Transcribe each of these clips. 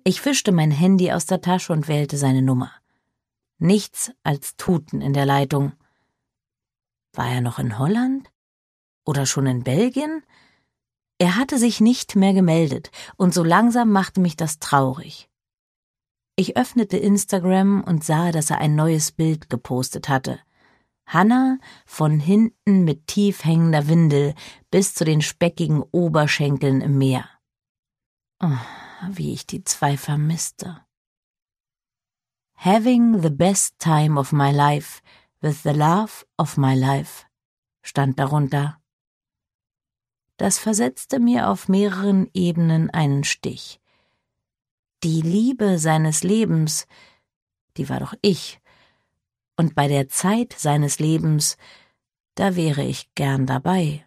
Ich fischte mein Handy aus der Tasche und wählte seine Nummer. Nichts als Tuten in der Leitung. War er noch in Holland? Oder schon in Belgien? Er hatte sich nicht mehr gemeldet, und so langsam machte mich das traurig. Ich öffnete Instagram und sah, dass er ein neues Bild gepostet hatte. Hannah von hinten mit tief hängender Windel bis zu den speckigen Oberschenkeln im Meer. Oh, wie ich die zwei vermisste. Having the best time of my life with the love of my life, stand darunter. Das versetzte mir auf mehreren Ebenen einen Stich. Die Liebe seines Lebens, die war doch ich, und bei der Zeit seines Lebens, da wäre ich gern dabei.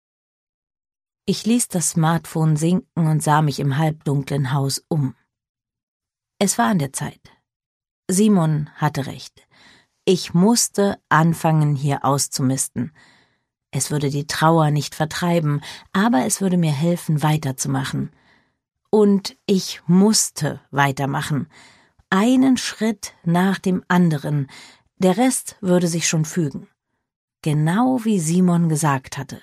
Ich ließ das Smartphone sinken und sah mich im halbdunklen Haus um. Es war an der Zeit. Simon hatte recht. Ich musste anfangen, hier auszumisten. Es würde die Trauer nicht vertreiben, aber es würde mir helfen, weiterzumachen. Und ich musste weitermachen. Einen Schritt nach dem anderen. Der Rest würde sich schon fügen. Genau wie Simon gesagt hatte.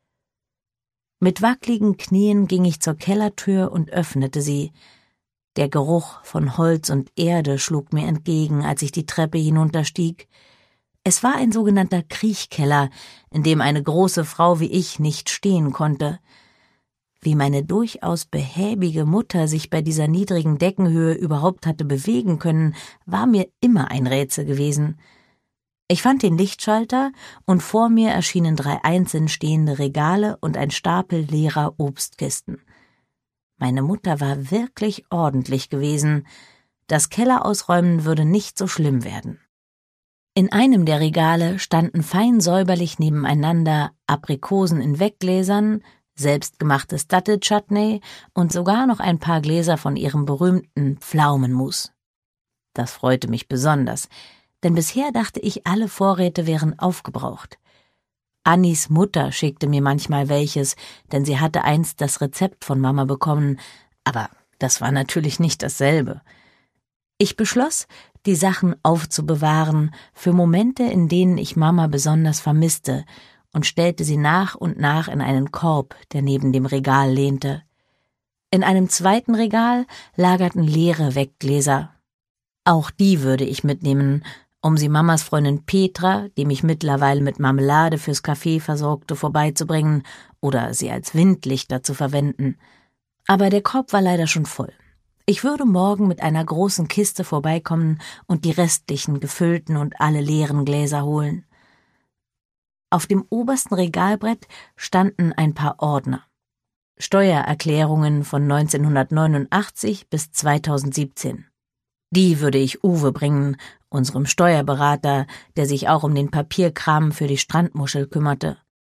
Mit wackligen Knien ging ich zur Kellertür und öffnete sie. Der Geruch von Holz und Erde schlug mir entgegen, als ich die Treppe hinunterstieg. Es war ein sogenannter Kriechkeller, in dem eine große Frau wie ich nicht stehen konnte. Wie meine durchaus behäbige Mutter sich bei dieser niedrigen Deckenhöhe überhaupt hatte bewegen können, war mir immer ein Rätsel gewesen. Ich fand den Lichtschalter, und vor mir erschienen 3 einzeln stehende Regale und ein Stapel leerer Obstkisten. Meine Mutter war wirklich ordentlich gewesen. Das Kellerausräumen würde nicht so schlimm werden. In einem der Regale standen fein säuberlich nebeneinander Aprikosen in Weggläsern, selbstgemachtes Dattelchutney und sogar noch ein paar Gläser von ihrem berühmten Pflaumenmus. Das freute mich besonders, denn bisher dachte ich, alle Vorräte wären aufgebraucht. Annis Mutter schickte mir manchmal welches, denn sie hatte einst das Rezept von Mama bekommen, aber das war natürlich nicht dasselbe. Ich beschloss, die Sachen aufzubewahren für Momente, in denen ich Mama besonders vermisste, und stellte sie nach und nach in einen Korb, der neben dem Regal lehnte. In einem zweiten Regal lagerten leere Weggläser. Auch die würde ich mitnehmen, um sie Mamas Freundin Petra, die mich mittlerweile mit Marmelade fürs Kaffee versorgte, vorbeizubringen oder sie als Windlichter zu verwenden. Aber der Korb war leider schon voll. Ich würde morgen mit einer großen Kiste vorbeikommen und die restlichen gefüllten und alle leeren Gläser holen. Auf dem obersten Regalbrett standen ein paar Ordner. Steuererklärungen von 1989 bis 2017. Die würde ich Uwe bringen, unserem Steuerberater, der sich auch um den Papierkram für die Strandmuschel kümmerte.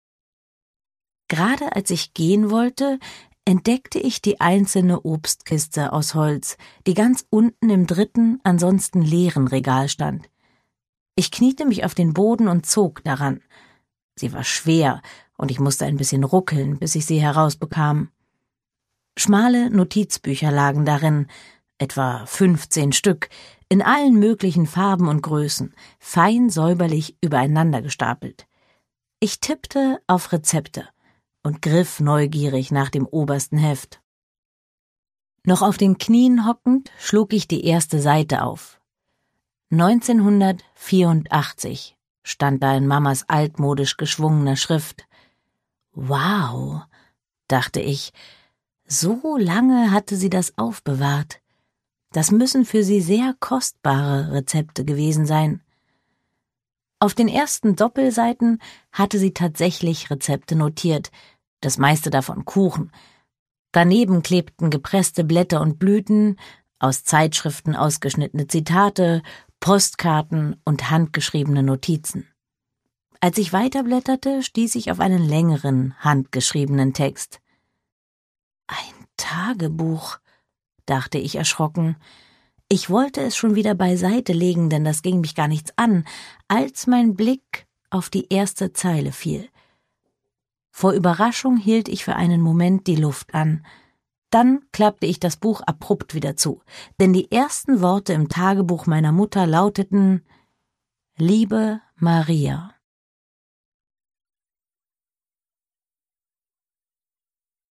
Gerade als ich gehen wollte, entdeckte ich die einzelne Obstkiste aus Holz, die ganz unten im 3., ansonsten leeren Regal stand. Ich kniete mich auf den Boden und zog daran. Sie war schwer, und ich musste ein bisschen ruckeln, bis ich sie herausbekam. Schmale Notizbücher lagen darin, etwa 15 Stück, in allen möglichen Farben und Größen, fein säuberlich übereinander gestapelt. Ich tippte auf Rezepte und griff neugierig nach dem obersten Heft. Noch auf den Knien hockend schlug ich die erste Seite auf. 1984 stand da in Mamas altmodisch geschwungener Schrift. Wow, dachte ich, so lange hatte sie das aufbewahrt. Das müssen für sie sehr kostbare Rezepte gewesen sein. Auf den ersten Doppelseiten hatte sie tatsächlich Rezepte notiert, das meiste davon Kuchen. Daneben klebten gepresste Blätter und Blüten, aus Zeitschriften ausgeschnittene Zitate, Postkarten und handgeschriebene Notizen. Als ich weiterblätterte, stieß ich auf einen längeren, handgeschriebenen Text. Ein Tagebuch, dachte ich erschrocken. Ich wollte es schon wieder beiseite legen, denn das ging mich gar nichts an, als mein Blick auf die erste Zeile fiel. Vor Überraschung hielt ich für einen Moment die Luft an. Dann klappte ich das Buch abrupt wieder zu, denn die ersten Worte im Tagebuch meiner Mutter lauteten: Liebe Maria.